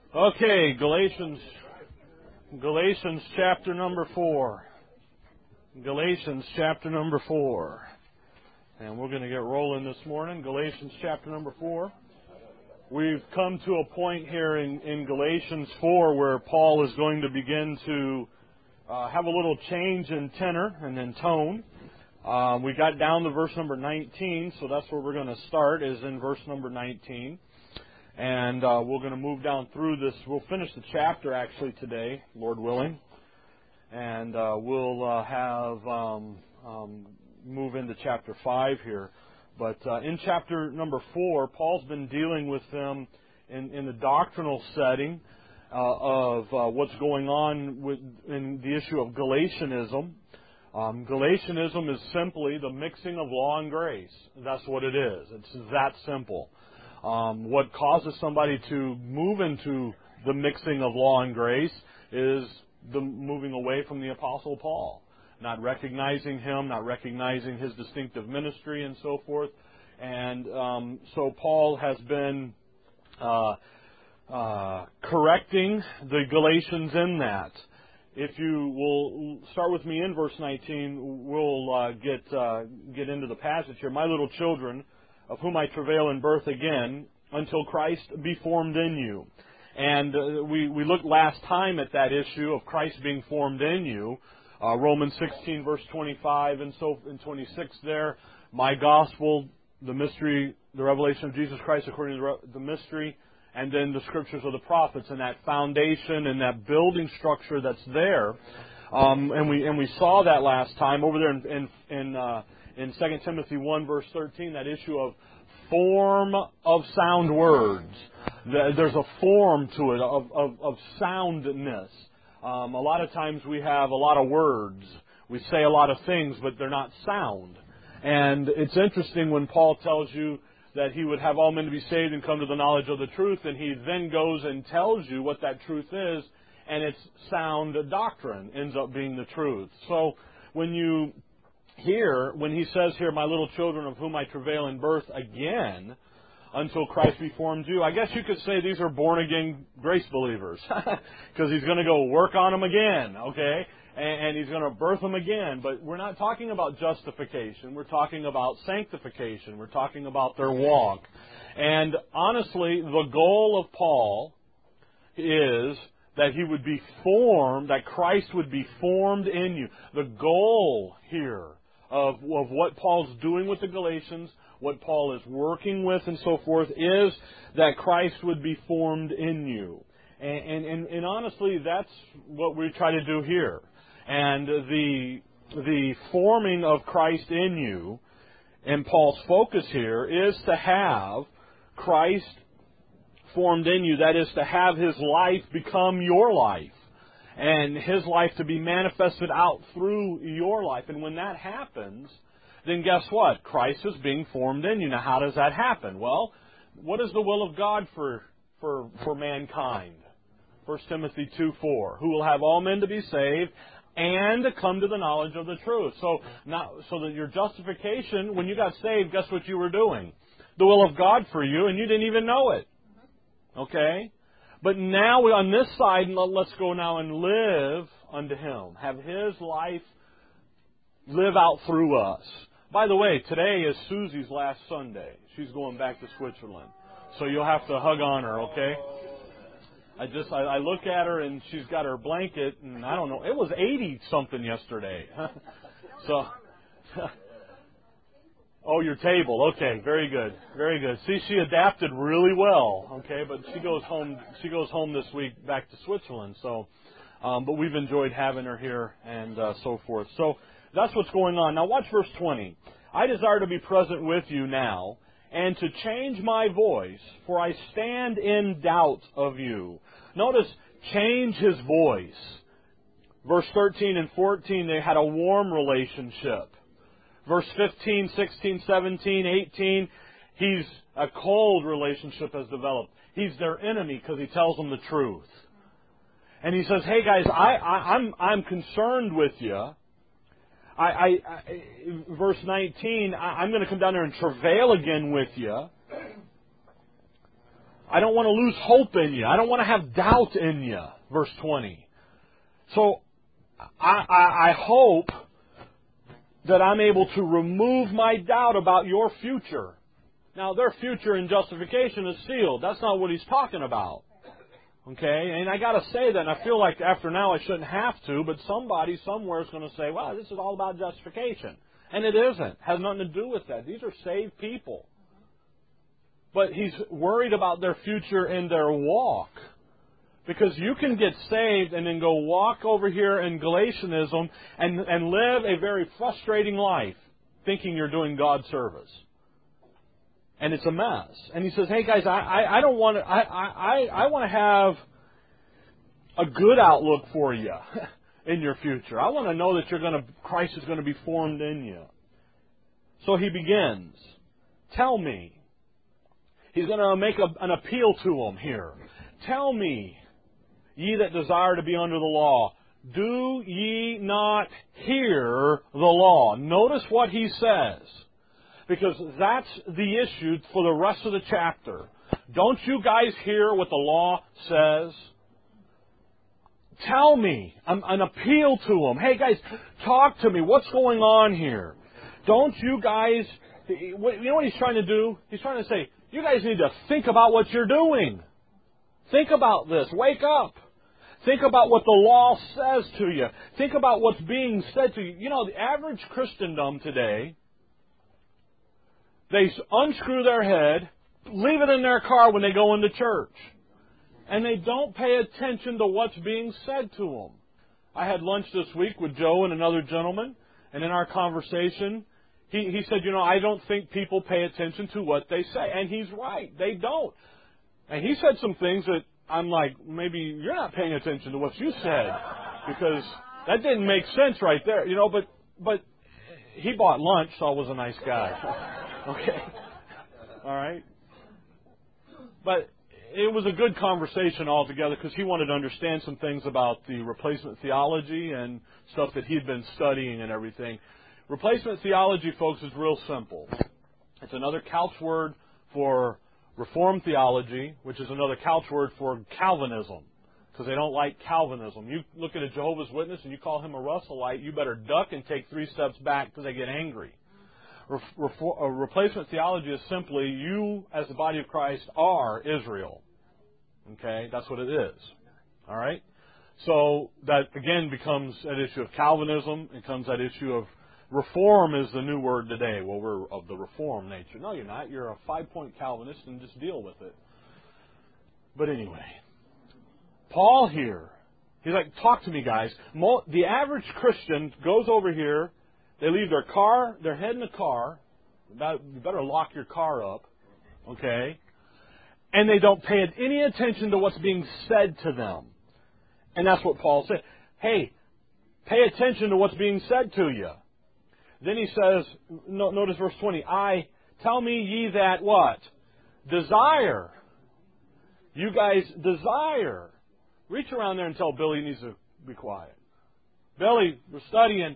Okay, Galatians chapter number 4. Galatians chapter number 4. And we're going to get rolling this morning. Galatians chapter number 4. We've come to a point here in Galatians 4 where Paul is going to begin to have a little change in tenor and in tone. We got down to verse number 19, so that's where we're going to start, is in verse number 19. And we're going to move down through this. We'll finish the chapter actually today, Lord willing. And we'll have move into chapter 5 here. But in chapter number 4, Paul's been dealing with them in the doctrinal setting of what's going on in the issue of Galatianism. Galatianism is simply the mixing of law and grace. That's what it is. It's that simple. What causes somebody to move into the mixing of law and grace is the moving away from the Apostle Paul, not recognizing him, not recognizing his distinctive ministry and so forth. And so Paul has been correcting the Galatians in that. If you will start with me in verse 19, we'll get into the passage here. My little children, of whom I travail in birth again, until Christ be formed in you. And we looked last time at that issue of Christ being formed in you. Romans 16, verse 25 and 26 there. My gospel, the mystery, the revelation of Jesus Christ according to the mystery, and then the scriptures of the prophets, and that foundation and that building structure that's there. And we saw that last time over there in 2 Timothy 1, verse 13, that issue of form of sound words. There's a form to it of soundness. A lot of times we have a lot of words. We say a lot of things, but they're not sound. And it's interesting when Paul tells you that he would have all men to be saved and come to the knowledge of the truth, and he then goes and tells you what that truth is, and it's sound doctrine ends up being the truth. So when you hear, when he says here, my little children of whom I travail in birth again, until Christ be formed you, I guess you could say these are born-again grace believers, because he's going to go work on them again, okay? And he's going to birth them again. But we're not talking about justification. We're talking about sanctification. We're talking about their walk. And honestly, the goal of Paul is that he would be formed, that Christ would be formed in you. The goal here of what Paul's doing with the Galatians, what Paul is working with and so forth, is that Christ would be formed in you. And honestly, that's what we try to do here. And the forming of Christ in you, and Paul's focus here, is to have Christ formed in you. That is, to have His life become your life, and His life to be manifested out through your life. And when that happens, then guess what? Christ is being formed in you. Now, how does that happen? Well, what is the will of God for mankind? 1 Timothy 2:4, who will have all men to be saved and to come to the knowledge of the truth. So that your justification, when you got saved, guess what you were doing? The will of God for you, and you didn't even know it. Okay? But now on this side, let's go now and live unto Him. Have His life live out through us. By the way, today is Susie's last Sunday. She's going back to Switzerland. So you'll have to hug on her, okay? I look at her and she's got her blanket, and I don't know, it was 80-something yesterday. So, oh, your table, okay, very good, very good. See, she adapted really well, okay, but she goes home this week back to Switzerland, so, but we've enjoyed having her here and so forth. So that's what's going on. Now watch verse 20. I desire to be present with you now, and to change my voice, for I stand in doubt of you. Notice, change his voice. Verse 13 and 14, they had a warm relationship. Verse 15, 16, 17, 18, he's a cold relationship has developed. He's their enemy because he tells them the truth. And he says, hey guys, I'm concerned with you. Verse 19, I'm going to come down there and travail again with you. I don't want to lose hope in you. I don't want to have doubt in you. Verse 20. So I hope that I'm able to remove my doubt about your future. Now, their future in justification is sealed. That's not what he's talking about. Okay? And I got to say that, and I feel like after now I shouldn't have to, but somebody somewhere is going to say, well, this is all about justification. And it isn't. It has nothing to do with that. These are saved people. But he's worried about their future in their walk. Because you can get saved and then go walk over here in Galatianism and live a very frustrating life thinking you're doing God's service. And it's a mess. And he says, hey guys, I don't want to, I want to have a good outlook for you in your future. I want to know that Christ is going to be formed in you. So he begins, tell me. He's going to make an appeal to them here. Tell me, ye that desire to be under the law, do ye not hear the law? Notice what he says. Because that's the issue for the rest of the chapter. Don't you guys hear what the law says? Tell me. An appeal to them. Hey guys, talk to me. What's going on here? Don't you guys... You know what he's trying to do? He's trying to say, you guys need to think about what you're doing. Think about this. Wake up. Think about what the law says to you. Think about what's being said to you. You know, the average Christendom today... They unscrew their head, leave it in their car when they go into church. And they don't pay attention to what's being said to them. I had lunch this week with Joe and another gentleman, and in our conversation, he said, you know, I don't think people pay attention to what they say. And he's right. They don't. And he said some things that I'm like, maybe you're not paying attention to what you said, because that didn't make sense right there. You know, but he bought lunch, so I was a nice guy. Okay. All right. But it was a good conversation altogether because he wanted to understand some things about the replacement theology and stuff that he'd been studying and everything. Replacement theology, folks, is real simple. It's another couch word for Reformed theology, which is another couch word for Calvinism, because they don't like Calvinism. You look at a Jehovah's Witness and you call him a Russellite, you better duck and take 3 steps back because they get angry. Replacement theology is simply you, as the body of Christ, are Israel. Okay? That's what it is. All right? So that, again, becomes an issue of Calvinism. It becomes that issue of Reform is the new word today. Well, we're of the Reform nature. No, you're not. You're a 5-point Calvinist and just deal with it. But anyway, Paul here, he's like, talk to me, guys. The average Christian goes over here. They leave their car, their head in the car. You better lock your car up, okay? And they don't pay any attention to what's being said to them. And that's what Paul said. Hey, pay attention to what's being said to you. Then he says, notice verse 20, tell me ye that what? Desire. You guys desire. Reach around there and tell Billy he needs to be quiet. Billy, we're studying.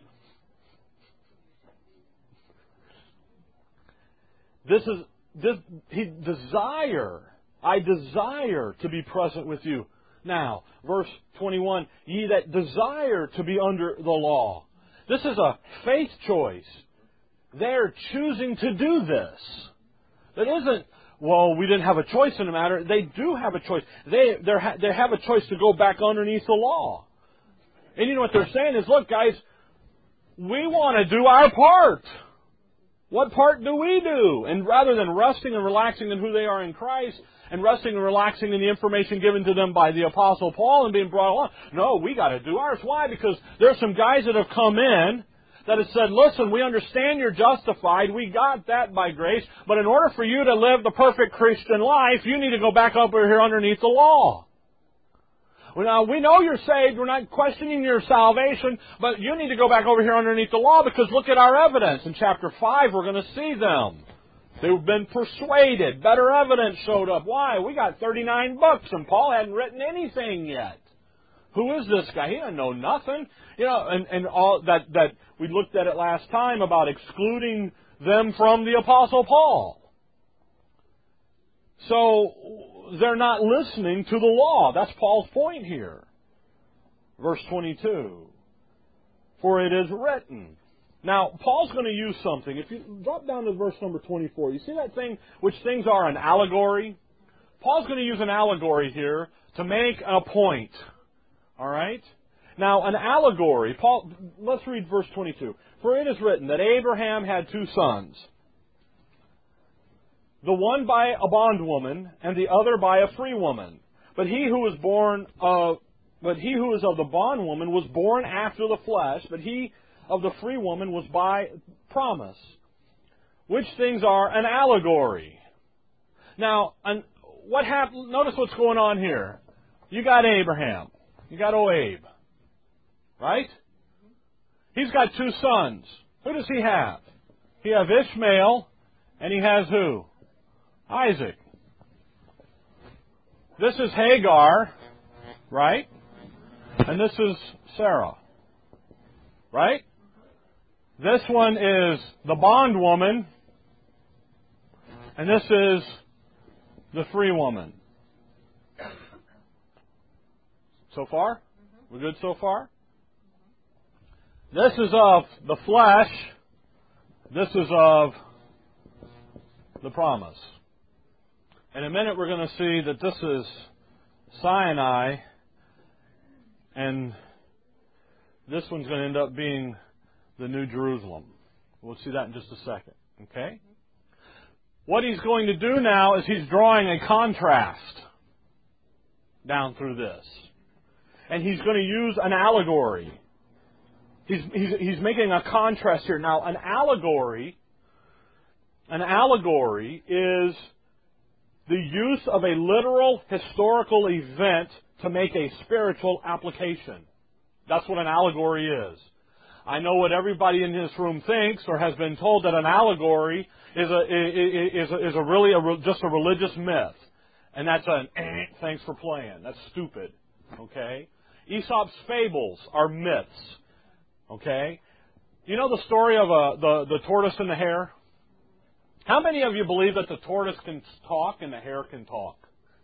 Desire. I desire to be present with you. Now, verse 21, ye that desire to be under the law. This is a faith choice. They're choosing to do this. It isn't, well, we didn't have a choice in the matter. They do have a choice. They have a choice to go back underneath the law. And you know what they're saying is, look, guys, we want to do our part. What part do we do? And rather than resting and relaxing in who they are in Christ, and resting and relaxing in the information given to them by the Apostle Paul and being brought along, no, we got to do ours. Why? Because there's some guys that have come in that have said, listen, we understand you're justified. We got that by grace. But in order for you to live the perfect Christian life, you need to go back up over here underneath the law. Well, now, we know you're saved. We're not questioning your salvation. But you need to go back over here underneath the law because look at our evidence. In chapter 5, we're going to see them. They've been persuaded. Better evidence showed up. Why? We got 39 books and Paul hadn't written anything yet. Who is this guy? He doesn't know nothing. You know, and all that we looked at it last time about excluding them from the Apostle Paul. So they're not listening to the law. That's Paul's point here. Verse 22. For it is written. Now, Paul's going to use something. If you drop down to verse number 24, you see that thing, which things are an allegory? Paul's going to use an allegory here to make a point. All right? Now, an allegory, let's read verse 22. For it is written that Abraham had two sons, the one by a bondwoman and the other by a free woman. But he who is of the bondwoman was born after the flesh, but he of the free woman was by promise. Which things are an allegory. Now, what happened? Notice what's going on here. You got Abraham. You got Abe. Right? He's got two sons. Who does he have? He has Ishmael, and he has who? Isaac. This is Hagar, right? And this is Sarah. Right? This one is the bondwoman, and this is the free woman. So far? We're good so far? This is of the flesh. This is of the promise. In a minute we're going to see that this is Sinai, and this one's going to end up being the New Jerusalem. We'll see that in just a second. Okay? What he's going to do now is he's drawing a contrast down through this. And he's going to use an allegory. He's making a contrast here. Now, an allegory is the use of a literal historical event to make a spiritual application. That's what an allegory is. I know what everybody in this room thinks or has been told, that an allegory is just a religious myth. And that's thanks for playing. That's stupid. Okay? Aesop's fables are myths. Okay? You know the story of the tortoise and the hare? How many of you believe that the tortoise can talk and the hare can talk?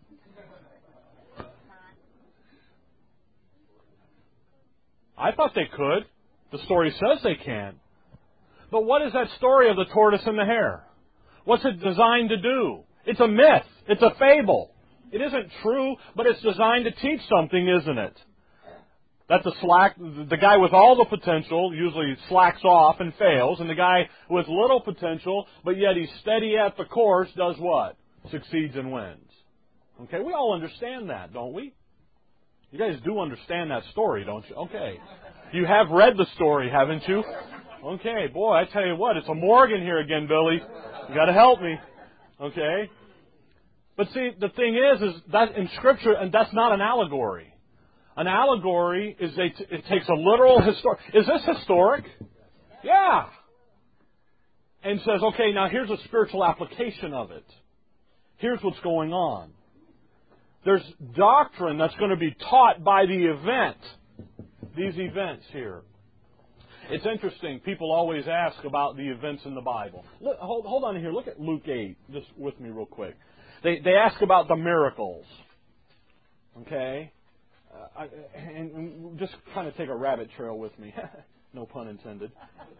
I thought they could. The story says they can. But what is that story of the tortoise and the hare? What's it designed to do? It's a myth. It's a fable. It isn't true, but it's designed to teach something, isn't it? That the guy with all the potential usually slacks off and fails, and the guy with little potential, but yet he's steady at the course, does what? Succeeds and wins. Okay, we all understand that, don't we? You guys do understand that story, don't you? Okay. You have read the story, haven't you? Okay, boy, I tell you what, it's a Morgan here again, Billy. You got to help me. Okay? But see, the thing is that in Scripture, and that's not an allegory. An allegory is it takes a literal historic. Is this historic? Yeah. And says, okay, now here's a spiritual application of it. Here's what's going on. There's doctrine that's going to be taught by the event. These events here. It's interesting. People always ask about the events in the Bible. Look, hold on here. Look at Luke 8, just with me real quick. They ask about the miracles. Okay? And just kind of take a rabbit trail with me. No pun intended.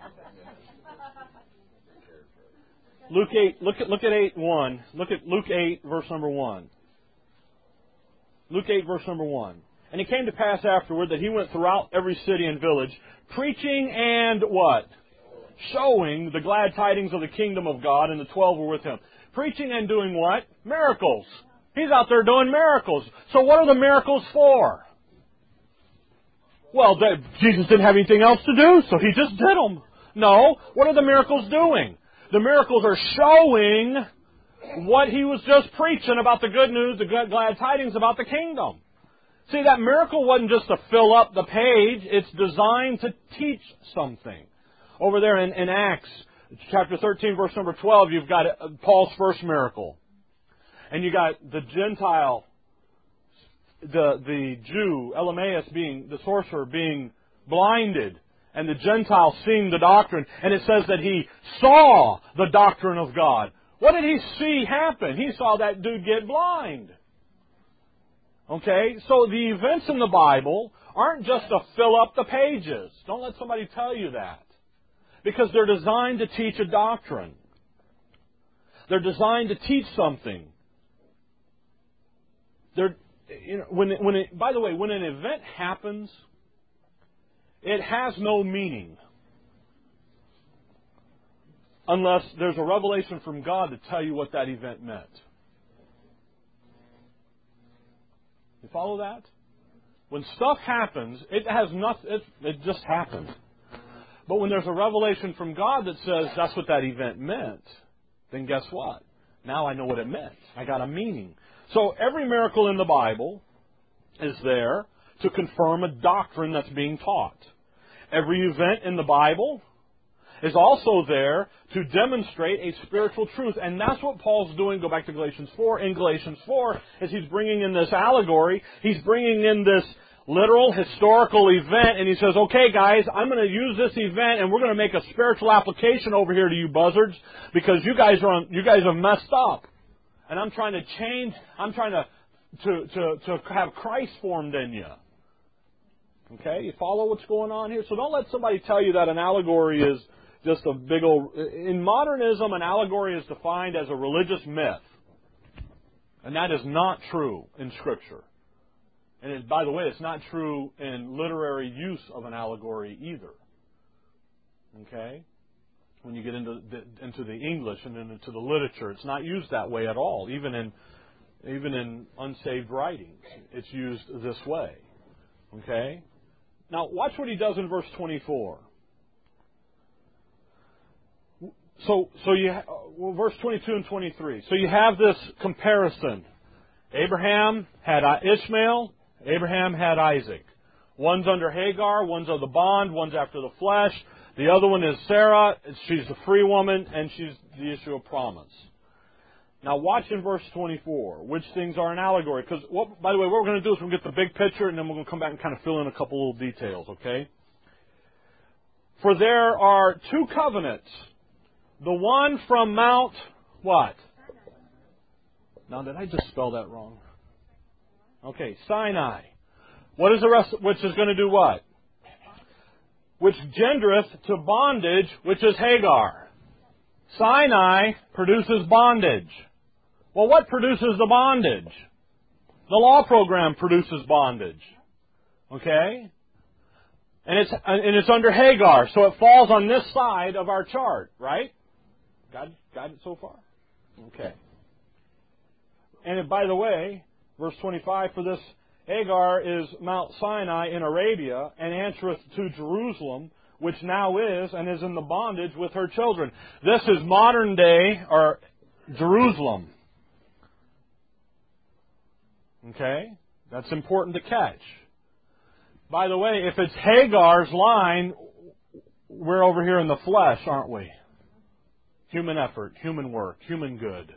Luke 8, look at 8:1. Look at Luke 8, verse number 1. Luke 8, verse number 1. And it came to pass afterward that he went throughout every city and village, preaching and what? Showing the glad tidings of the kingdom of God, and the 12 were with him. Preaching and doing what? Miracles. He's out there doing miracles. So what are the miracles for? Well, Jesus didn't have anything else to do, so he just did them. No. What are the miracles doing? The miracles are showing what he was just preaching about the good news, the glad tidings about the kingdom. See, that miracle wasn't just to fill up the page. It's designed to teach something. Over there in Acts chapter 13, verse number 12, you've got Paul's first miracle. And you got the Gentile, the Jew, Elymas, being the sorcerer, being blinded, and the Gentile seeing the doctrine. And it says that he saw the doctrine of God. What did he see happen? He saw that dude get blind. Okay? So the events in the Bible aren't just to fill up the pages. Don't let somebody tell you that. Because they're designed to teach a doctrine. They're designed to teach something. By the way, when an event happens, it has no meaning unless there's a revelation from God to tell you what that event meant. You follow that? When stuff happens, it has nothing. It just happened. But when there's a revelation from God that says that's what that event meant, then guess what? Now I know what it meant. I got a meaning. So every miracle in the Bible is there to confirm a doctrine that's being taught. Every event in the Bible is also there to demonstrate a spiritual truth. And that's what Paul's doing. Go back to Galatians 4. In Galatians 4, as he's bringing in this allegory, he's bringing in this literal, historical event, and he says, okay, guys, I'm going to use this event, and we're going to make a spiritual application over here to you buzzards, because you guys have messed up. And I'm trying to change, I'm trying to have Christ formed in you. Okay, you follow what's going on here? So don't let somebody tell you that an allegory is just a big old... In modernism, an allegory is defined as a religious myth. And that is not true in Scripture. And by the way, it's not true in literary use of an allegory either. Okay? When you get into the English and then into the literature, it's not used that way at all. Even in unsaved writings, it's used this way. Okay? Now, watch what he does in verse 24. Verse 22 and 23. So you have this comparison. Abraham had Ishmael. Abraham had Isaac. One's under Hagar, one's of the bond, one's after the flesh. The other one is Sarah. She's the free woman, and she's the issue of promise. Now watch in verse 24, which things are an allegory. Because, by the way, what we're going to do is we'll get the big picture, and then we're going to come back and kind of fill in a couple little details, okay? For there are two covenants. The one from Mount, what? Now, did I just spell that wrong? Okay, Sinai. What is the rest? Which is going to do what? Which gendereth to bondage, which is Hagar. Sinai produces bondage. Well, what produces the bondage? The law program produces bondage. Okay? And it's under Hagar, so it falls on this side of our chart, right? Got it so far? Okay. And by the way, verse 25, for this Hagar is Mount Sinai in Arabia, and answereth to Jerusalem, which now is, and is in the bondage with her children. This is modern day, or Jerusalem. Okay? That's important to catch. By the way, if it's Hagar's line, we're over here in the flesh, aren't we? Human effort, human work, human good.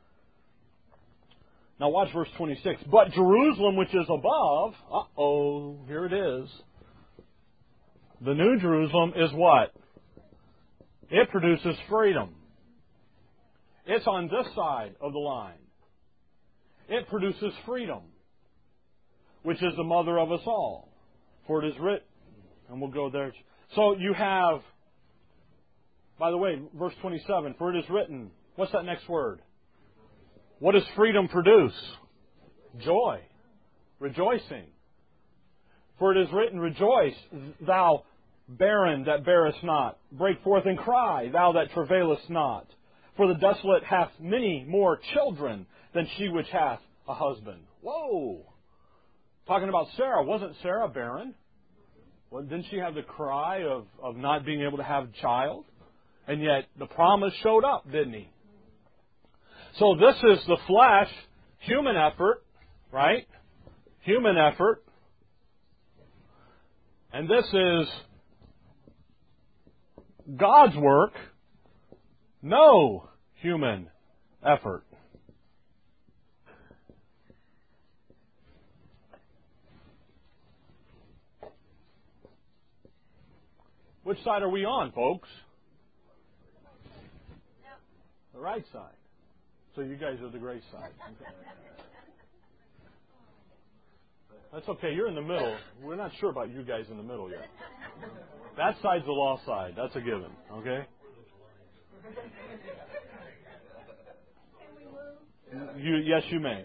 Now watch verse 26. But Jerusalem which is above, here it is. The new Jerusalem is what? It produces freedom. It's on this side of the line. It produces freedom, which is the mother of us all. For it is written, and we'll go there. So you have, by the way, verse 27, for it is written, what's that next word? What does freedom produce? Joy. Rejoicing. For it is written, rejoice, thou barren that bearest not. Break forth and cry, thou that travailest not. For the desolate hath many more children than she which hath a husband. Whoa! Talking about Sarah. Wasn't Sarah barren? Well, didn't she have the cry of not being able to have a child? And yet the promise showed up, didn't he? So this is the flesh, human effort, right? Human effort. And this is God's work, no human effort. Which side are we on, folks? The right side. So you guys are the gray side. Okay. That's okay. You're in the middle. We're not sure about you guys in the middle yet. That side's the law side. That's a given. Okay? Yes, you may.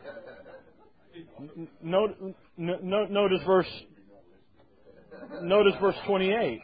Notice verse 28.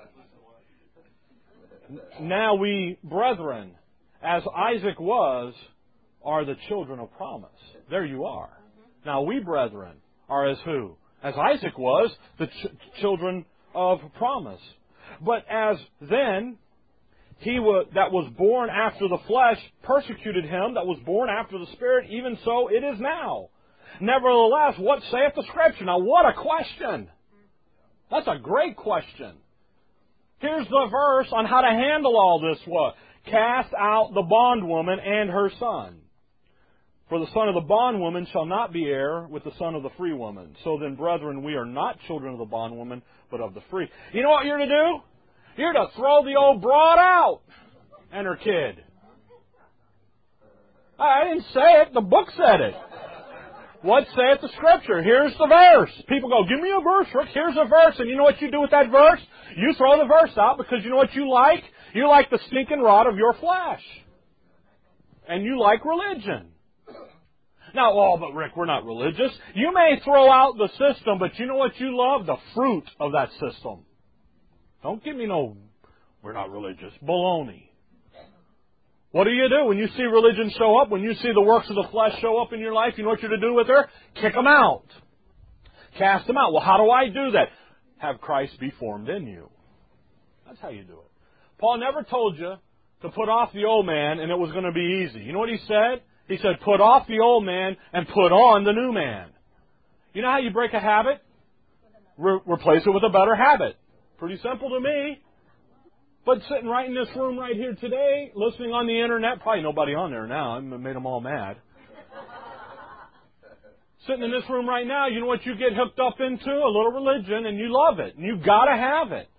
Now we, brethren, as Isaac was, are the children of promise. There you are. Now we, brethren, are as who? As Isaac was, the children of promise. But as then that was born after the flesh persecuted him that was born after the Spirit, even so it is now. Nevertheless, what saith the Scripture? Now what a question! That's a great question. Here's the verse on how to handle all this. What? Cast out the bondwoman and her son. For the son of the bondwoman shall not be heir with the son of the free woman. So then, brethren, we are not children of the bondwoman, but of the free. You know what you're to do? You're to throw the old broad out and her kid. I didn't say it. The book said it. What saith the Scripture? Here's the verse. People go, give me a verse, Rick. Here's a verse. And you know what you do with that verse? You throw the verse out because you know what you like? You like the stinking rod of your flesh. And you like religion. Now, but Rick, we're not religious. You may throw out the system, but you know what you love? The fruit of that system. Don't give me no, we're not religious. Baloney. What do you do when you see religion show up? When you see the works of the flesh show up in your life, you know what you're to do with her? Kick them out. Cast them out. Well, how do I do that? Have Christ be formed in you. That's how you do it. Paul never told you to put off the old man and it was going to be easy. You know what he said? He said, put off the old man and put on the new man. You know how you break a habit? Replace it with a better habit. Pretty simple to me. But sitting right in this room right here today, listening on the internet, probably nobody on there now. I made them all mad. Sitting in this room right now, you know what you get hooked up into? A little religion, and you love it. And you've got to have it.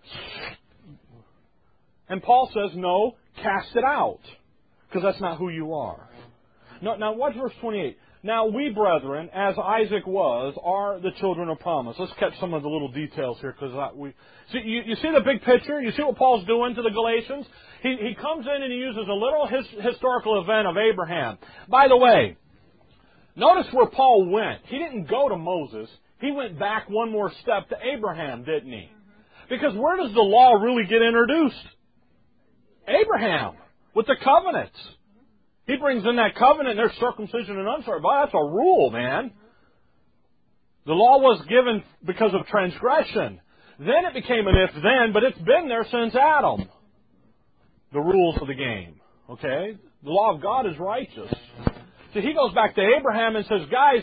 And Paul says, no, cast it out. Because that's not who you are. Now, watch verse 28. Now we, brethren, as Isaac was, are the children of promise. Let's catch some of the little details here, because you see the big picture. You see what Paul's doing to the Galatians. He comes in and he uses a little historical event of Abraham. By the way, notice where Paul went. He didn't go to Moses. He went back one more step to Abraham, didn't he? Because where does the law really get introduced? Abraham, with the covenants. He brings in that covenant, and there's circumcision and uncircumcision. Boy, that's a rule, man. The law was given because of transgression. Then it became an if-then, but it's been there since Adam. The rules of the game. Okay? The law of God is righteous. So he goes back to Abraham and says, guys,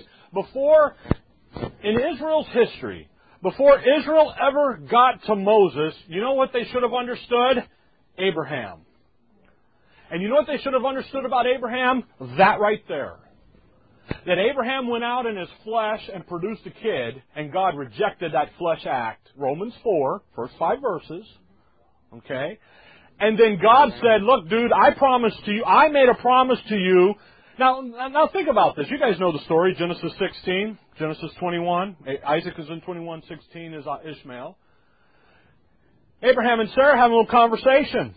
in Israel's history, before Israel ever got to Moses, you know what they should have understood? Abraham. And you know what they should have understood about Abraham? That right there. That Abraham went out in his flesh and produced a kid, and God rejected that flesh act. Romans 4, first 5 verses. Okay? And then God said, look, dude, I promised to you, I made a promise to you. Now think about this. You guys know the story, Genesis 16, Genesis 21. Isaac is in 21:16 is Ishmael. Abraham and Sarah have a little conversation.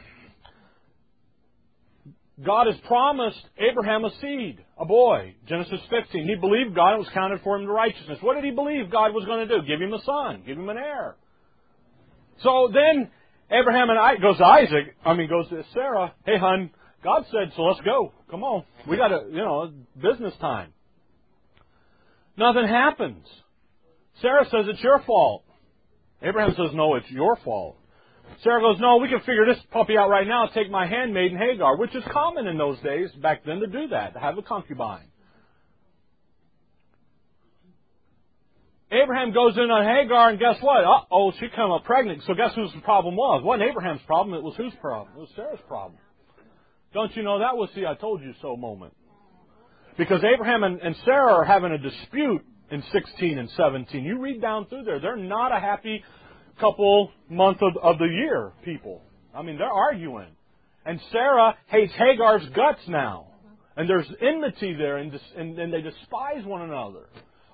God has promised Abraham a seed, a boy. Genesis 15. He believed God and it was counted for him to righteousness. What did he believe God was going to do? Give him a son. Give him an heir. So then Abraham goes to Sarah. Hey, hon, God said, so let's go. Come on. We got business time. Nothing happens. Sarah says it's your fault. Abraham says, no, it's your fault. Sarah goes, no, we can figure this puppy out right now. Take my handmaiden Hagar, which is common in those days back then to do that, to have a concubine. Abraham goes in on Hagar, and guess what? She came up pregnant. So guess whose problem was? It wasn't Abraham's problem. It was whose problem? It was Sarah's problem. Don't you know that was the I told you so moment? Because Abraham and Sarah are having a dispute in 16 and 17. You read down through there. They're not a happy couple month of the year people. I mean, they're arguing. And Sarah hates Hagar's guts now. And there's enmity there, and they despise one another.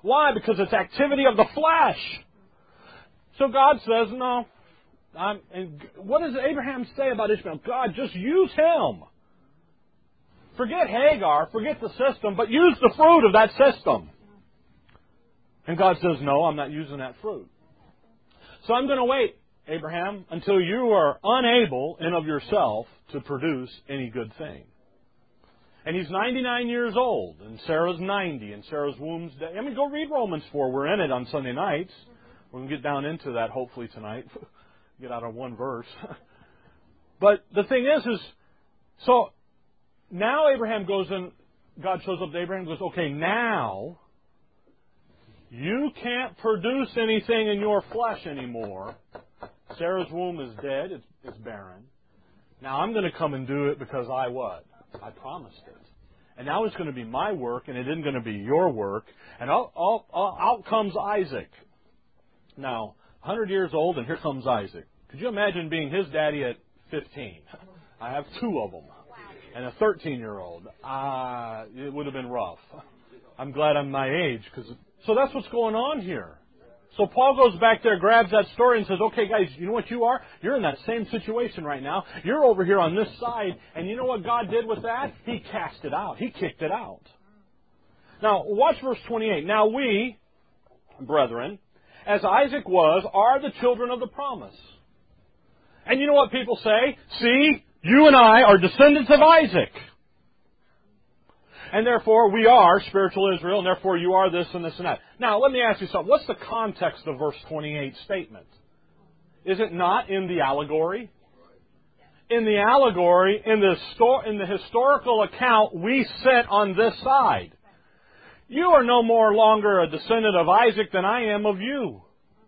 Why? Because it's activity of the flesh. So God says, no. And what does Abraham say about Ishmael? God, just use him. Forget Hagar, forget the system, but use the fruit of that system. And God says, no, I'm not using that fruit. So I'm going to wait, Abraham, until you are unable in of yourself to produce any good thing. And he's 99 years old, and Sarah's 90, and Sarah's womb's dead. I mean, go read Romans 4. We're in it on Sunday nights. We're going to get down into that hopefully tonight. Get out of one verse. But the thing is so now Abraham goes in, God shows up to Abraham and goes, okay, now you can't produce anything in your flesh anymore. Sarah's womb is dead. It's barren. Now I'm going to come and do it because I what? I promised it. And now it's going to be my work, and it isn't going to be your work. And out comes Isaac. Now, 100 years old, and here comes Isaac. Could you imagine being his daddy at 15? I have two of them. And a 13-year-old. It would have been rough. I'm glad I'm my age. So that's what's going on here. So Paul goes back there, grabs that story, and says, okay, guys, you know what you are? You're in that same situation right now. You're over here on this side. And you know what God did with that? He cast it out. He kicked it out. Now, watch verse 28. Now we, brethren, as Isaac was, are the children of the promise. And you know what people say? See, you and I are descendants of Isaac. And therefore, we are spiritual Israel, and therefore you are this and this and that. Now, let me ask you something. What's the context of verse 28 statement? Is it not in the allegory? In the allegory, in the historical account, we sit on this side. You are no more longer a descendant of Isaac than I am of you.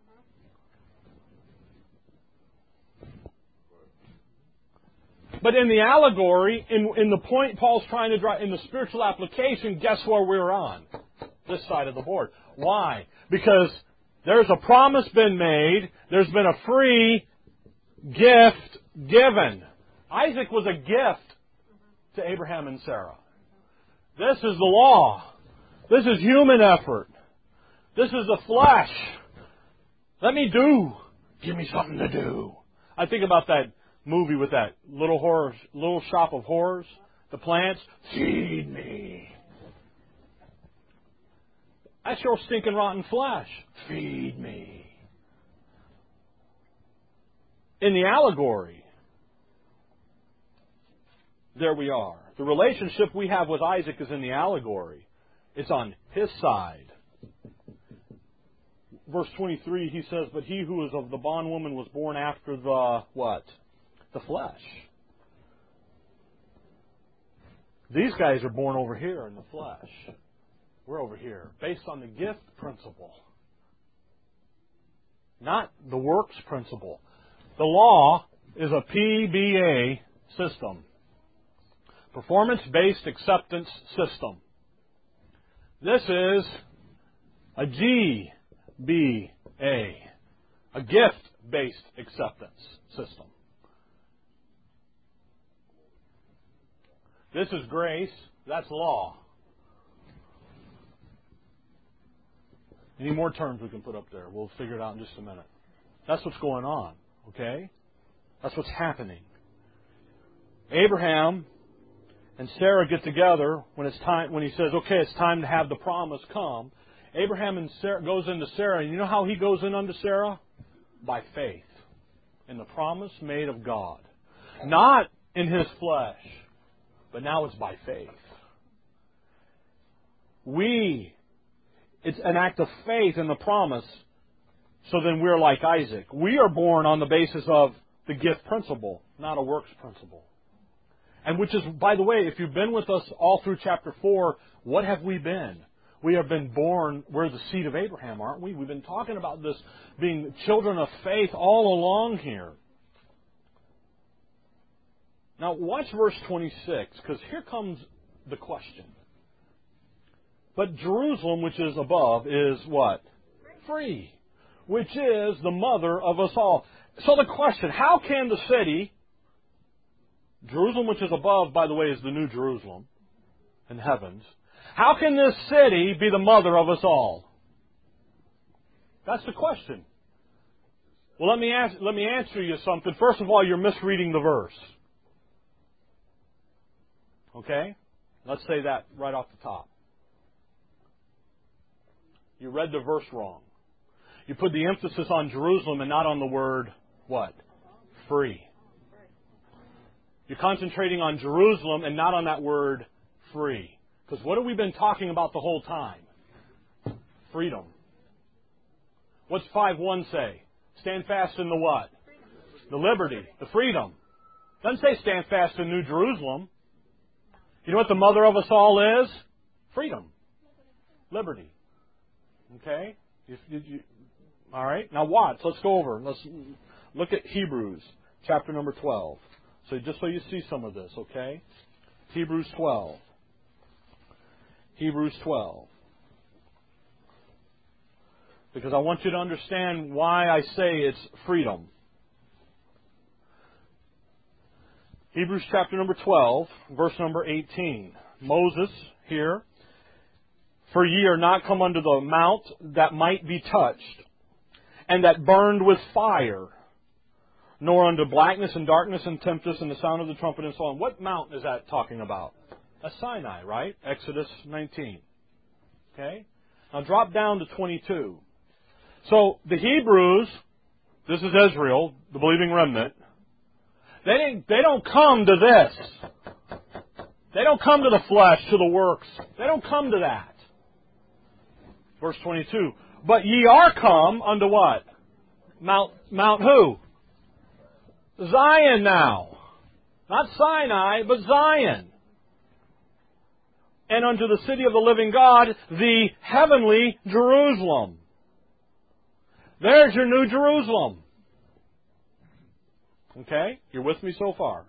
But in the allegory, in the point Paul's trying to draw, in the spiritual application, guess where we're on? This side of the board. Why? Because there's a promise been made. There's been a free gift given. Isaac was a gift to Abraham and Sarah. This is the law. This is human effort. This is the flesh. Let me do. Give me something to do. I think about that movie with that little shop of horrors, the plants. Feed me. That's your stinking rotten flesh. Feed me. In the allegory, there we are. The relationship we have with Isaac is in the allegory. It's on his side. Verse 23, he says, but he who is of the bondwoman was born after the what? The flesh. These guys are born over here in the flesh. We're over here, based on the gift principle, not the works principle. The law is a PBA system, performance-based acceptance system. This is a GBA, a gift-based acceptance system. This is grace. That's law. Any more terms we can put up there? We'll figure it out in just a minute. That's what's going on, okay? That's what's happening. Abraham and Sarah get together when it's time. When he says, okay, it's time to have the promise come. Abraham and Sarah goes into Sarah. And you know how he goes in unto Sarah? By faith. In the promise made of God. Not in his flesh. But now it's by faith. It's an act of faith in the promise. So then we're like Isaac. We are born on the basis of the gift principle, not a works principle. And which is, by the way, if you've been with us all through chapter 4, what have we been? We have been born, we're the seed of Abraham, aren't we? We've been talking about this being children of faith all along here. Now, watch verse 26, because here comes the question. But Jerusalem, which is above, is what? Free. Which is the mother of us all. So the question, how can the city, Jerusalem, which is above, by the way, is the new Jerusalem in heavens. How can this city be the mother of us all? That's the question. Well, let me answer you something. First of all, you're misreading the verse. Okay? Let's say that right off the top. You read the verse wrong. You put the emphasis on Jerusalem and not on the word, what? Free. You're concentrating on Jerusalem and not on that word, free. Because what have we been talking about the whole time? Freedom. What's 5:1 say? Stand fast in the what? The liberty. The freedom. Doesn't say stand fast in New Jerusalem. You know what the mother of us all is? Freedom. Liberty. Okay? All right? Now watch. Let's go over. Let's look at Hebrews, chapter number 12. So just so you see some of this, okay? Hebrews 12. Hebrews 12. Because I want you to understand why I say it's freedom. Hebrews chapter number 12, verse number 18. Moses here. For ye are not come unto the mount that might be touched, and that burned with fire, nor unto blackness and darkness and tempest and the sound of the trumpet and so on. What mount is that talking about? That's Sinai, right? Exodus 19. Okay? Now drop down to 22. So the Hebrews, this is Israel, the believing remnant, they don't come to this. They don't come to the flesh, to the works. They don't come to that. Verse 22. But ye are come unto what? Mount who? Zion now. Not Sinai, but Zion. And unto the city of the living God, the heavenly Jerusalem. There's your New Jerusalem. Okay? You're with me so far?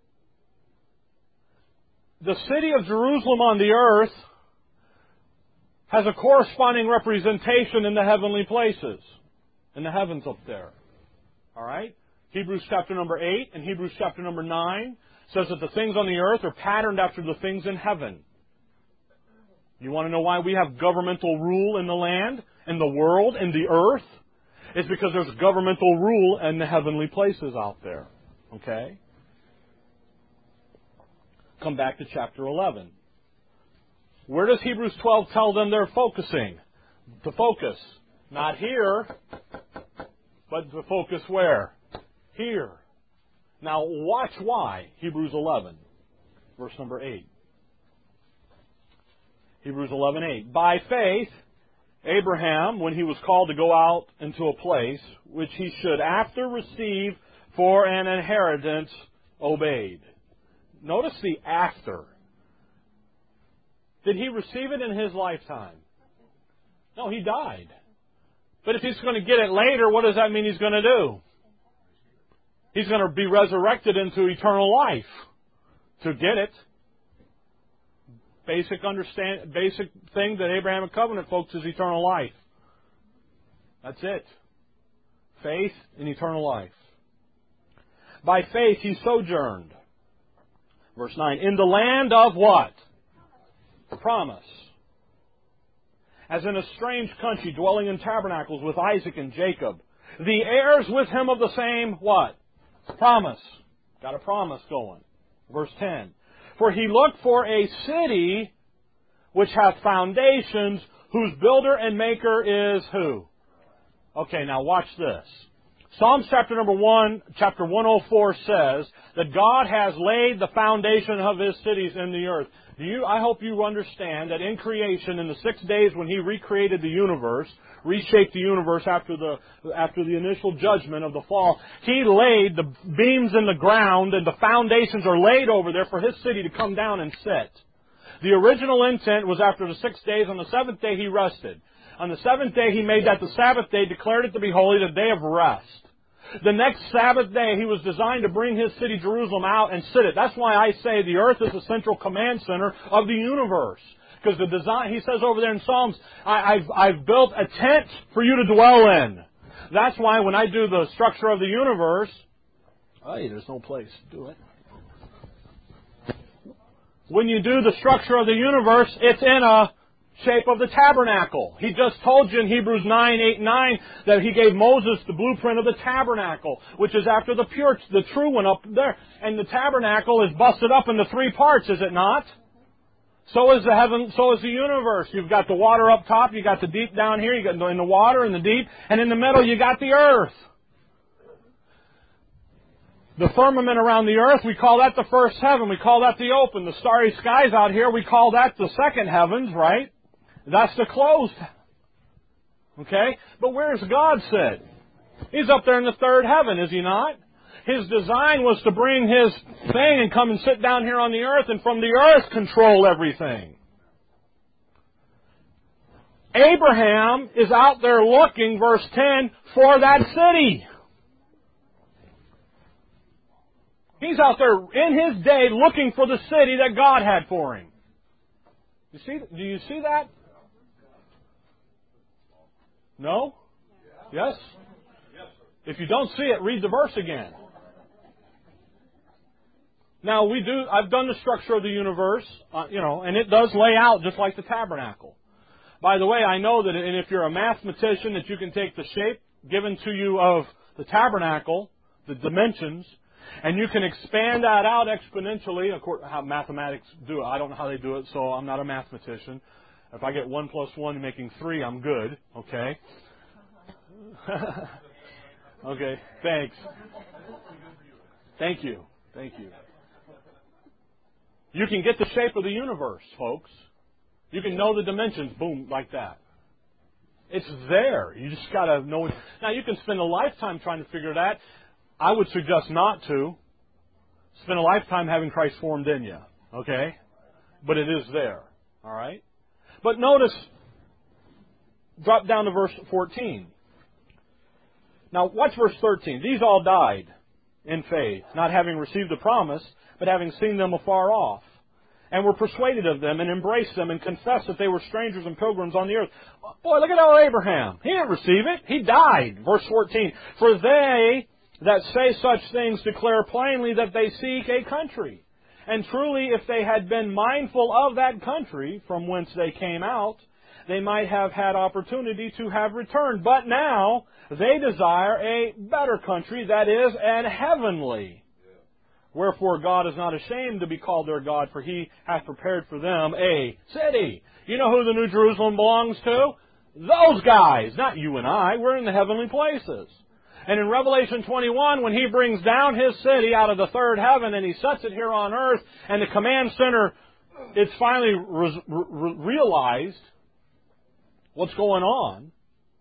The city of Jerusalem on the earth has a corresponding representation in the heavenly places. In the heavens up there. Alright? Hebrews chapter number 8 and Hebrews chapter number 9 says that the things on the earth are patterned after the things in heaven. You want to know why we have governmental rule in the land, in the world, in the earth? It's because there's governmental rule in the heavenly places out there. Okay? Come back to chapter 11. Where does Hebrews 12 tell them they're focusing? To focus. Not here, but to focus where? Here. Now watch why. Hebrews 11, verse number 8. Hebrews 11:8. By faith, Abraham, when he was called to go out into a place which he should after receive for an inheritance, obeyed. Notice the after. Did he receive it in his lifetime? No, he died. But if he's going to get it later, what does that mean he's going to do? He's going to be resurrected into eternal life to get it. Basic thing that Abrahamic covenant, folks, is eternal life. That's it. Faith in eternal life. By faith he sojourned. Verse 9. In the land of what? The promise. As in a strange country, dwelling in tabernacles with Isaac and Jacob. The heirs with him of the same what? Promise. Got a promise going. Verse 10. For he looked for a city which hath foundations, whose builder and maker is who? Okay, now watch this. Psalms chapter number 1, chapter 104 says that God has laid the foundation of His cities in the earth. I hope you understand that in creation, in the 6 days when He recreated the universe, reshaped the universe after the initial judgment of the fall, He laid the beams in the ground and the foundations are laid over there for His city to come down and sit. The original intent was after the 6 days, on the seventh day He rested. On the seventh day He made that the Sabbath day, declared it to be holy, the day of rest. The next Sabbath day, He was designed to bring His city, Jerusalem, out and sit it. That's why I say the earth is the central command center of the universe. Because the design, He says over there in Psalms, I've built a tent for you to dwell in. That's why when I do the structure of the universe, hey, there's no place to do it. When you do the structure of the universe, it's in a shape of the tabernacle. He just told you in Hebrews 9:8-9 that He gave Moses the blueprint of the tabernacle, which is after the true one up there. And the tabernacle is busted up into three parts, is it not? So is the heaven, so is the universe. You've got the water up top, you got the deep down here, you got in the water and the deep, and in the middle you got the earth. The firmament around the earth, we call that the first heaven. We call that the open. The starry skies out here, we call that the second heavens, right? That's the closed. Okay? But where's God said? He's up there in the third heaven, is He not? His design was to bring His thing and come and sit down here on the earth, and from the earth control everything. Abraham is out there looking, verse 10, for that city. He's out there in his day looking for the city that God had for him. Do you see that? No? Yes? If you don't see it, read the verse again. Now I've done the structure of the universe, and it does lay out just like the tabernacle. By the way, I know that, and if you're a mathematician, that you can take the shape given to you of the tabernacle, the dimensions, and you can expand that out exponentially. Of course, how mathematics do it. I don't know how they do it, so I'm not a mathematician. If I get 1 plus 1 making 3, I'm good. Okay. Okay. Thanks. Thank you. You can get the shape of the universe, folks. You can know the dimensions, boom, like that. It's there. You just got to know it. Now, you can spend a lifetime trying to figure that. I would suggest not to. Spend a lifetime having Christ formed in you. Okay? But it is there. All right? But notice, drop down to verse 14. Now, watch verse 13. These all died in faith, not having received the promise, but having seen them afar off, and were persuaded of them, and embraced them, and confessed that they were strangers and pilgrims on the earth. Boy, look at our Abraham. He didn't receive it. He died. Verse 14. For they that say such things declare plainly that they seek a country. And truly, if they had been mindful of that country from whence they came out, they might have had opportunity to have returned. But now they desire a better country, that is, an heavenly. Wherefore God is not ashamed to be called their God, for He hath prepared for them a city. You know who the New Jerusalem belongs to? Those guys, not you and I. We're in the heavenly places. And in Revelation 21, when He brings down His city out of the third heaven and He sets it here on earth, and the command center, it's finally realized what's going on,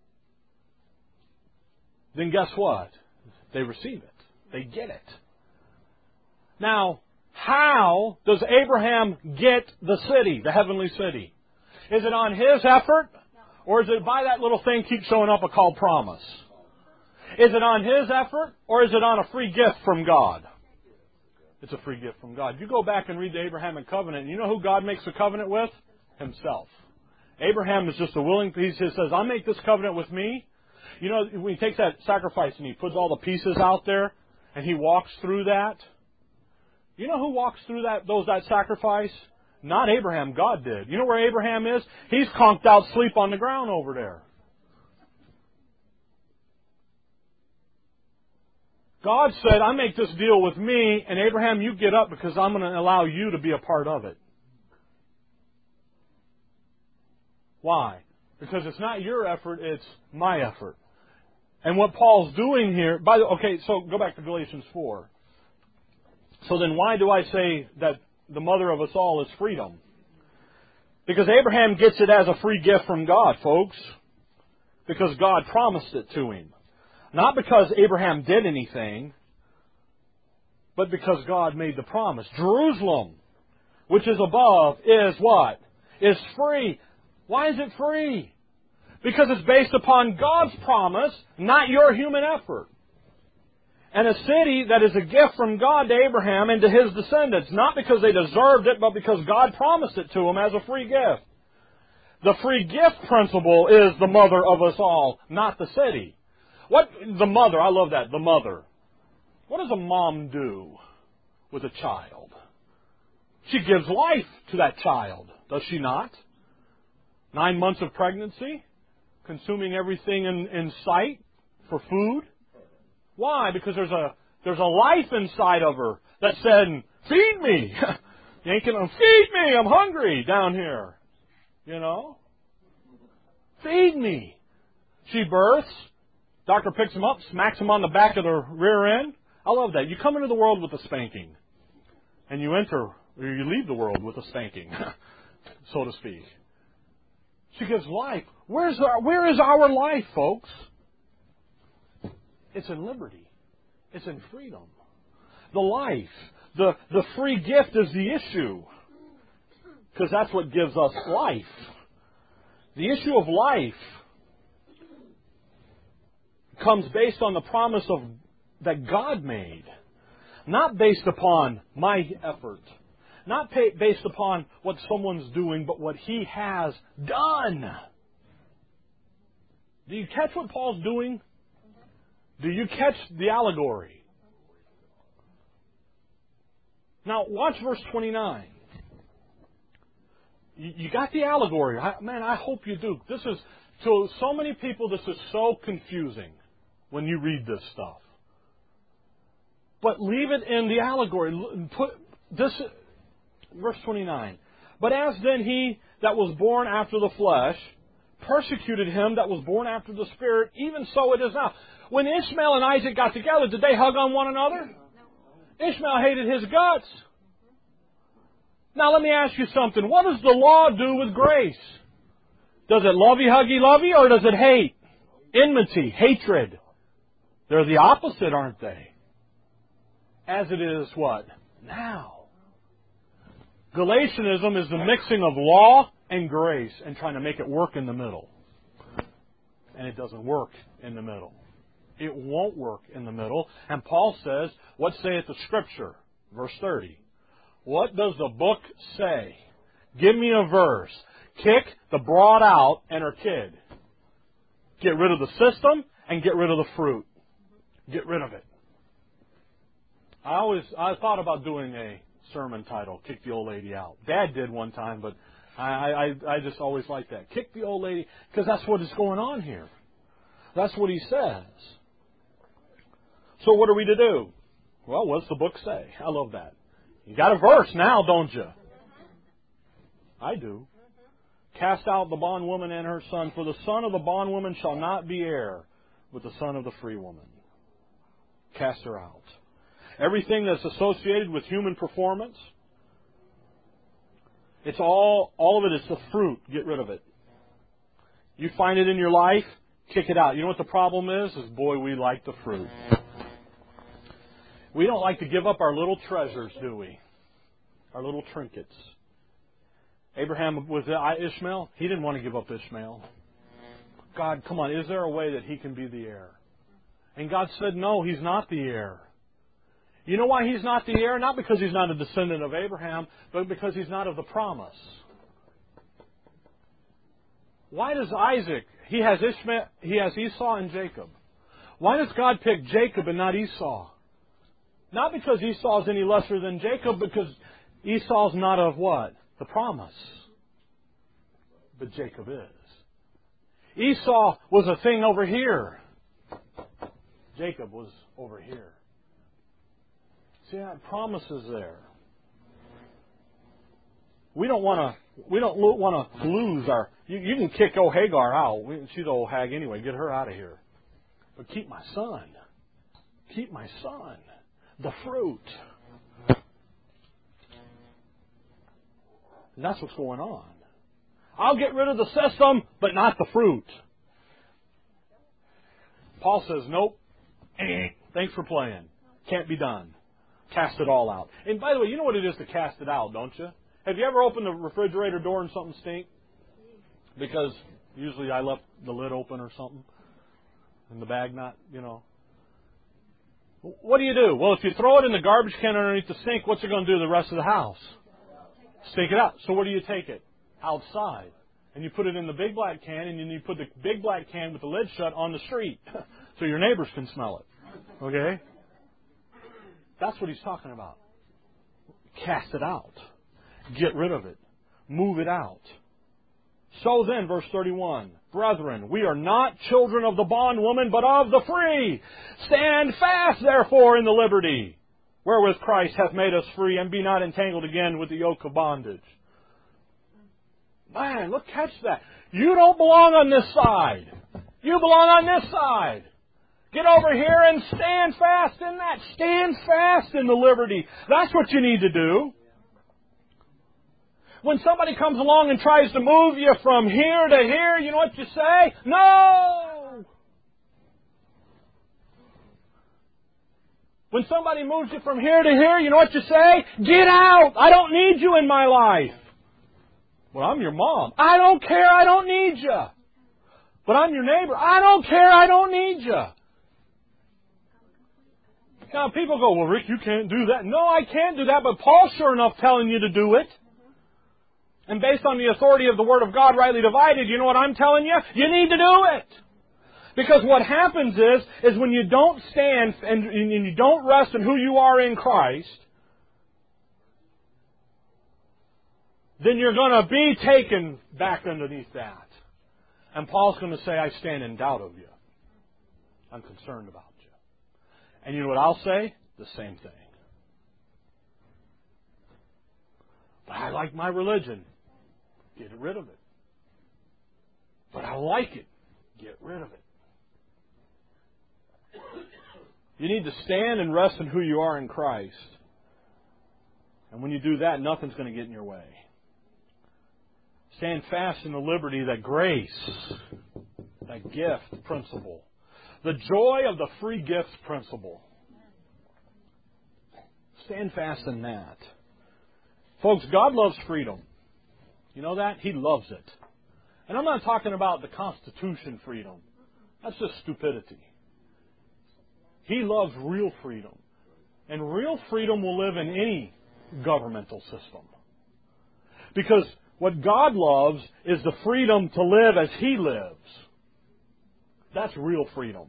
then guess what? They receive it. They get it. Now, how does Abraham get the city, the heavenly city? Is it on his effort? Or is it by that little thing keeps showing up called promise? Is it on his effort? Or is it on a free gift from God? It's a free gift from God. You go back and read the Abrahamic covenant, and you know who God makes a covenant with? Himself. Abraham is just a willing piece. He says, I'll make this covenant with me. You know, when he takes that sacrifice and he puts all the pieces out there, and he walks through that. You know who walks through that sacrifice? Not Abraham, God did. You know where Abraham is? He's conked out asleep on the ground over there. God said, I make this deal with me, and Abraham, you get up because I'm going to allow you to be a part of it. Why? Because it's not your effort, it's my effort. And what Paul's doing here, so go back to Galatians 4. So then why do I say that the mother of us all is freedom? Because Abraham gets it as a free gift from God, folks. Because God promised it to him. Not because Abraham did anything, but because God made the promise. Jerusalem, which is above, is what? Is free. Why is it free? Because it's based upon God's promise, not your human effort. And a city that is a gift from God to Abraham and to his descendants, not because they deserved it, but because God promised it to them as a free gift. The free gift principle is the mother of us all, not the city. The mother, I love that, the mother. What does a mom do with a child? She gives life to that child, does she not? 9 months of pregnancy, consuming everything in sight for food. Why? Because there's a life inside of her that said, "Feed me." Yanking them, "Feed me, I'm hungry down here." You know? Feed me. She births. Doctor picks him up, smacks him on the back of the rear end. I love that. You come into the world with a spanking. And you leave the world with a spanking, so to speak. She gives life. Where is our life, folks? It's in liberty. It's in freedom. The life, the free gift is the issue. Because that's what gives us life. The issue of life comes based on the promise that God made. Not based upon my effort. Not based upon what someone's doing, but what He has done. Do you catch what Paul's doing? Do you catch the allegory? Now, watch verse 29. You got the allegory. I hope you do. This is, to so many people, this is so confusing when you read this stuff. But leave it in the allegory. Put this, verse 29. But as then he that was born after the flesh persecuted him that was born after the Spirit, even so it is now. When Ishmael and Isaac got together, did they hug on one another? Ishmael hated his guts. Now let me ask you something. What does the law do with grace? Does it lovey-huggy-lovey or does it hate? Enmity, hatred. They're the opposite, aren't they? As it is what? Now. Galatianism is the mixing of law and grace and trying to make it work in the middle. And it doesn't work in the middle. It won't work in the middle. And Paul says, what saith the Scripture? Verse 30. What does the book say? Give me a verse. Kick the broad out and her kid. Get rid of the system and get rid of the fruit. Get rid of it. I thought about doing a sermon title, Kick the Old Lady Out. Dad did one time, but I just always like that. Kick the old lady, because that's what is going on here. That's what he says. So what are we to do? Well, what's the book say? I love that. You got a verse now, don't you? I do. Cast out the bondwoman and her son, for the son of the bondwoman shall not be heir with the son of the free woman. Cast her out. Everything that's associated with human performance, it's all of it is the fruit. Get rid of it. You find it in your life, kick it out. You know what the problem is? Boy, we like the fruit. We don't like to give up our little treasures, do we? Our little trinkets. Abraham was Ishmael. He didn't want to give up Ishmael. God, come on, is there a way that he can be the heir? And God said, no, he's not the heir. You know why he's not the heir? Not because he's not a descendant of Abraham, but because he's not of the promise. Why does Isaac, he has Esau and Jacob. Why does God pick Jacob and not Esau? Not because Esau is any lesser than Jacob, because Esau's not of what? The promise. But Jacob is. Esau was a thing over here. Jacob was over here. See, that promise is there. We don't want to lose our. You can kick old Hagar out. She's an old hag anyway. Get her out of here. But keep my son. Keep my son. The fruit. And that's what's going on. I'll get rid of the system, but not the fruit. Paul says, nope. Thanks for playing. Can't be done. Cast it all out. And by the way, you know what it is to cast it out, don't you? Have you ever opened the refrigerator door and something stink? Because usually I left the lid open or something. And the bag not, What do you do? Well, if you throw it in the garbage can underneath the sink, what's it going to do to the rest of the house? Stink it out. So where do you take it? Outside. And you put it in the big black can, and then you put the big black can with the lid shut on the street so your neighbors can smell it. Okay? That's what he's talking about. Cast it out. Get rid of it. Move it out. So then, verse 31, brethren, we are not children of the bondwoman, but of the free. Stand fast, therefore, in the liberty wherewith Christ hath made us free, and be not entangled again with the yoke of bondage. Man, look, catch that. You don't belong on this side. You belong on this side. Get over here and stand fast in that. Stand fast in the liberty. That's what you need to do. When somebody comes along and tries to move you from here to here, you know what you say? No! When somebody moves you from here to here, you know what you say? Get out! I don't need you in my life. Well, I'm your mom. I don't care. I don't need you. But I'm your neighbor. I don't care. I don't need you. Now, people go, well, Rick, you can't do that. No, I can't do that, but Paul's sure enough telling you to do it. And based on the authority of the Word of God rightly divided, you know what I'm telling you? You need to do it. Because what happens is when you don't stand and you don't rest in who you are in Christ, then you're going to be taken back underneath that. And Paul's going to say, I stand in doubt of you. I'm concerned about you. And you know what I'll say? The same thing. But I like my religion. Get rid of it. But I like it. Get rid of it. You need to stand and rest in who you are in Christ. And when you do that, nothing's going to get in your way. Stand fast in the liberty, that grace, that gift principle. The joy of the free gifts principle. Stand fast in that. Folks, God loves freedom. You know that? He loves it. And I'm not talking about the Constitution freedom. That's just stupidity. He loves real freedom. And real freedom will live in any governmental system. Because what God loves is the freedom to live as He lives. That's real freedom.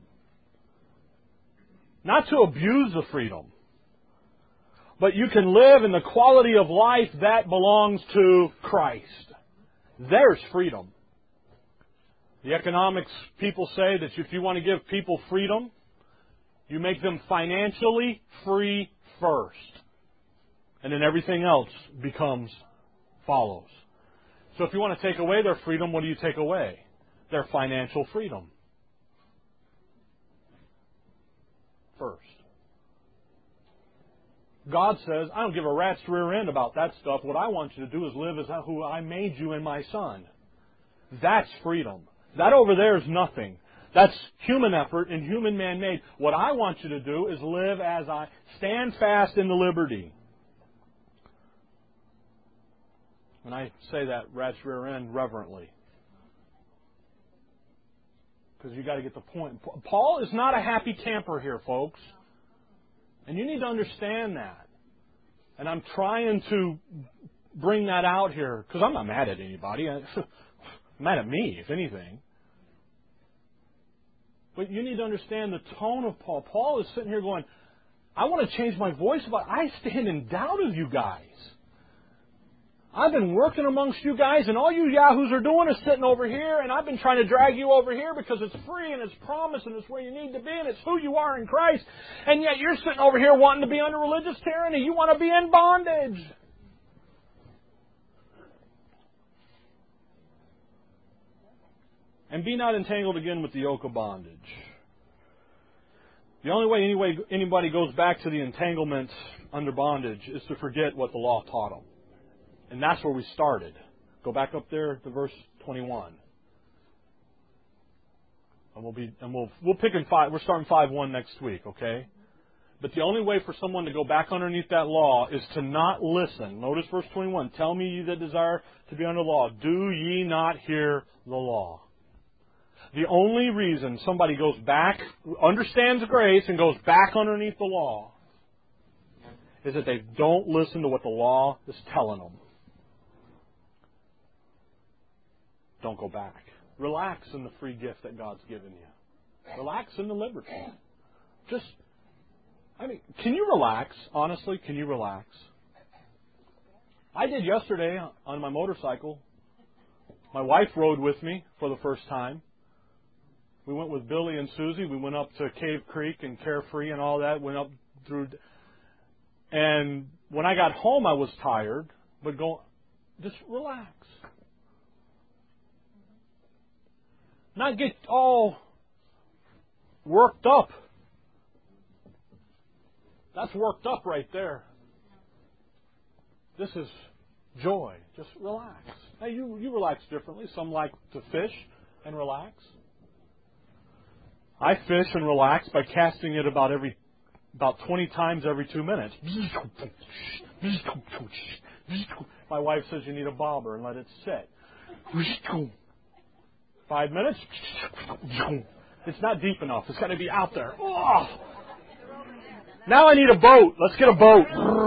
Not to abuse the freedom. But you can live in the quality of life that belongs to Christ. There's freedom. The economics people say that if you want to give people freedom, you make them financially free first. And then everything else follows. So if you want to take away their freedom, what do you take away? Their financial freedom. First. God says, I don't give a rat's rear end about that stuff. What I want you to do is live as who I made you in my Son. That's freedom. That over there is nothing. That's human effort and human man-made. What I want you to do is live as I stand fast in the liberty. And I say that rat's rear end reverently. Because you've got to get the point. Paul is not a happy camper here, folks. And you need to understand that. And I'm trying to bring that out here. Because I'm not mad at anybody. I'm mad at me, if anything. But you need to understand the tone of Paul. Paul is sitting here going, I want to change my voice about it. I stand in doubt of you guys. I've been working amongst you guys, and all you yahoos are doing is sitting over here, and I've been trying to drag you over here because it's free, and it's promised, and it's where you need to be, and it's who you are in Christ. And yet you're sitting over here wanting to be under religious tyranny. You want to be in bondage. And be not entangled again with the yoke of bondage. The only way anybody goes back to the entanglement under bondage is to forget what the law taught them. And that's where we started. Go back up there to verse 21. And we'll pick in 5. We're starting 5:1 next week, okay? But the only way for someone to go back underneath that law is to not listen. Notice verse 21. Tell me, ye that desire to be under law, do ye not hear the law? The only reason somebody goes back, understands grace, and goes back underneath the law is that they don't listen to what the law is telling them. Don't go back. Relax in the free gift that God's given you. Relax in the liberty. Can you relax? Honestly, can you relax? I did yesterday on my motorcycle. My wife rode with me for the first time. We went with Billy and Susie. We went up to Cave Creek and Carefree and all that. Went up through. And when I got home, I was tired. But just relax. Not get all worked up. That's worked up right there. This is joy. Just relax. Now you relax differently. Some like to fish and relax. I fish and relax by casting it about 20 times every 2 minutes. My wife says you need a bobber and let it sit. 5 minutes. It's not deep enough. It's got to be out there. Oh. Now I need a boat. Let's get a boat.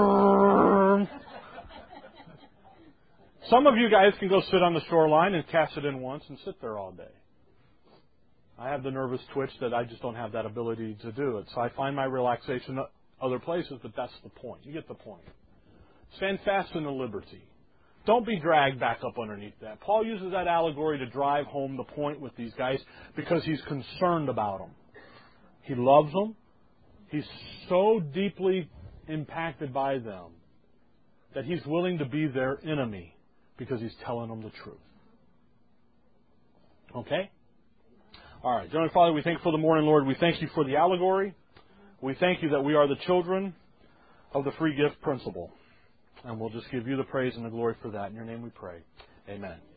Some of you guys can go sit on the shoreline and cast it in once and sit there all day. I have the nervous twitch that I just don't have that ability to do it. So I find my relaxation other places, but that's the point. You get the point. Stand fast in the liberty. Don't be dragged back up underneath that. Paul uses that allegory to drive home the point with these guys because he's concerned about them. He loves them. He's so deeply impacted by them that he's willing to be their enemy because he's telling them the truth. Okay? All right. Dear Father, we thank you for the morning, Lord. We thank you for the allegory. We thank you that we are the children of the free gift principle. And we'll just give you the praise and the glory for that. In your name we pray. Amen.